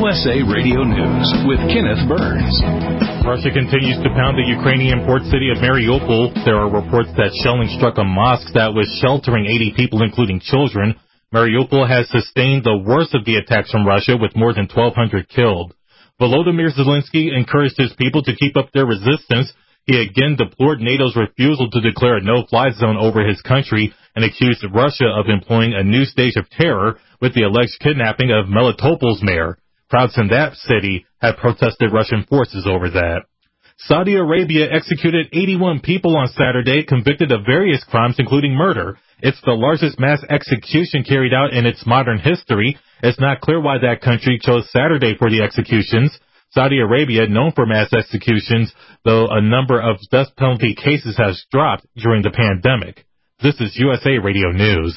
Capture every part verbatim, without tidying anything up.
S A Radio News with Kenneth Burns. Russia continues to pound the Ukrainian port city of Mariupol. There are reports that shelling struck a mosque that was sheltering eighty people, including children. Mariupol has sustained the worst of the attacks from Russia, with more than twelve hundred killed. Volodymyr Zelensky encouraged his people to keep up their resistance. He again deplored NATO's refusal to declare a no-fly zone over his country and accused Russia of employing a new stage of terror with the alleged kidnapping of Melitopol's mayor. Crowds in that city have protested Russian forces over that. Saudi Arabia executed eighty-one people on Saturday, convicted of various crimes, including murder. It's the largest mass execution carried out in its modern history. It's not clear why that country chose Saturday for the executions. Saudi Arabia, known for mass executions, though a number of death penalty cases has dropped during the pandemic. This is U S A Radio News.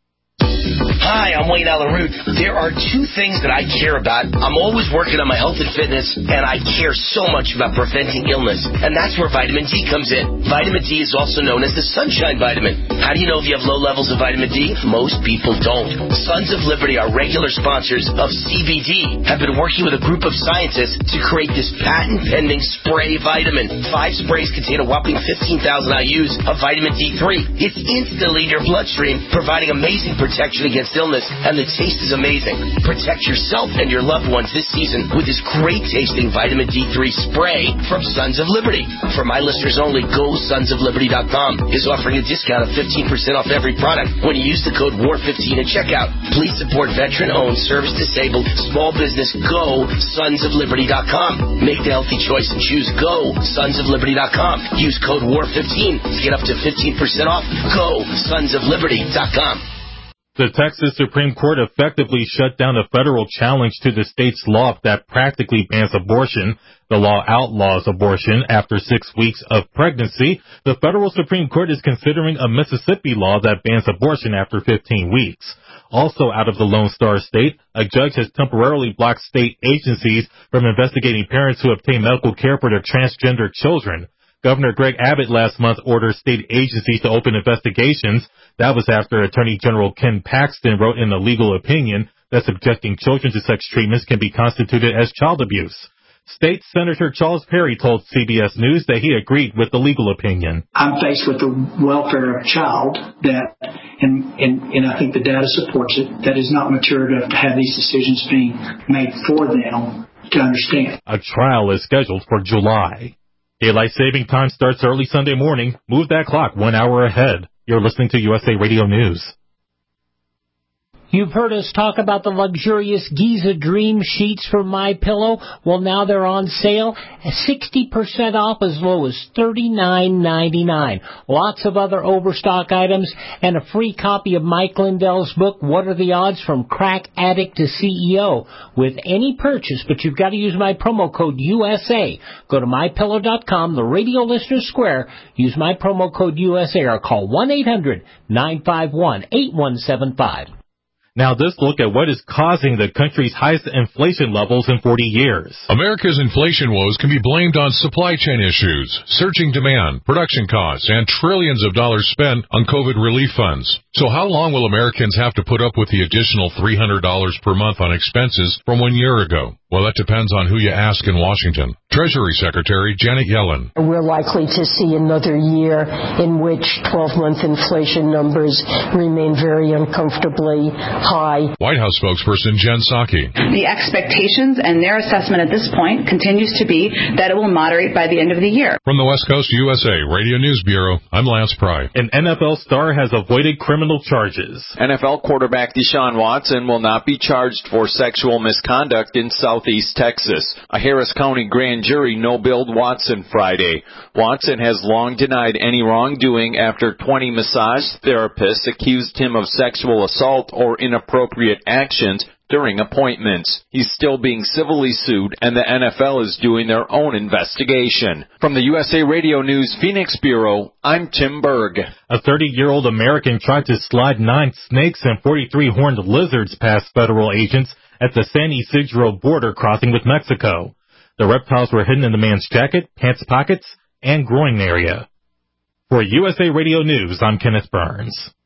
Hi, I'm Wayne Allen Root. There are two things that I care about. I'm always working on my health and fitness, and I care so much about preventing illness, and that's where vitamin D comes in. Vitamin D is also known as the sunshine vitamin. How do you know if you have low levels of vitamin D? Most people don't. Sons of Liberty, our regular sponsors of C B D, have been working with a group of scientists to create this patent-pending spray vitamin. Five sprays contain a whopping fifteen thousand I U's of vitamin D three. It's instantly in your bloodstream, providing amazing protection against illness, and the taste is amazing. Protect yourself and your loved ones this season with this great-tasting vitamin D three spray from Sons of Liberty. For my listeners only, Go Sons of Liberty dot com is offering a discount of fifteen percent off every product when you use the code war fifteen at checkout. Please support veteran-owned, service-disabled, small business. Go Sons of Liberty dot com. Make the healthy choice and choose Go Sons of Liberty dot com. Use code war fifteen to get up to fifteen percent off. Go Sons of Liberty dot com. The Texas Supreme Court effectively shut down a federal challenge to the state's law that practically bans abortion. The law outlaws abortion after six weeks of pregnancy. The federal Supreme Court is considering a Mississippi law that bans abortion after fifteen weeks. Also out of the Lone Star State, a judge has temporarily blocked state agencies from investigating parents who obtain medical care for their transgender children. Governor Greg Abbott last month ordered state agencies to open investigations. That was after Attorney General Ken Paxton wrote in a legal opinion that subjecting children to such treatments can be constituted as child abuse. State Senator Charles Perry told C B S News that he agreed with the legal opinion. I'm faced with the welfare of a child that, and, and, and I think the data supports it, that is not mature enough to have these decisions being made for them to understand. A trial is scheduled for July. Daylight saving time starts early Sunday morning. Move that clock one hour ahead. You're listening to U S A Radio News. You've heard us talk about the luxurious Giza Dream sheets from MyPillow. Well, now they're on sale, sixty percent off as low as thirty-nine ninety-nine. Lots of other overstock items and a free copy of Mike Lindell's book, What Are the Odds from Crack Addict to C E O, with any purchase, but you've got to use my promo code U S A. Go to my pillow dot com, the Radio Listener Square, use my promo code U S A or call one eight hundred nine five one eight one seven five. Now this look at what is causing the country's highest inflation levels in forty years. America's inflation woes can be blamed on supply chain issues, surging demand, production costs, and trillions of dollars spent on COVID relief funds. So how long will Americans have to put up with the additional three hundred dollars per month on expenses from one year ago? Well, that depends on who you ask in Washington. Treasury Secretary Janet Yellen. We're likely to see another year in which twelve-month inflation numbers remain very uncomfortably high. White House spokesperson Jen Psaki. The expectations and their assessment at this point continues to be that it will moderate by the end of the year. From the West Coast U S A Radio News Bureau, I'm Lance Pry. An N F L star has avoided criminal charges. N F L quarterback Deshaun Watson will not be charged for sexual misconduct in Southeast Texas. A Harris County grand jury no-billed Watson Friday. Watson has long denied any wrongdoing after twenty massage therapists accused him of sexual assault or inappropriate actions during appointments. He's still being civilly sued, and the N F L is doing their own investigation. From the U S A Radio News Phoenix Bureau, I'm Tim Berg. A thirty-year-old American tried to slide nine snakes and forty-three horned lizards past federal agents at the San Ysidro border crossing with Mexico. The reptiles were hidden in the man's jacket, pants pockets, and groin area. For U S A Radio News, I'm Kenneth Burns.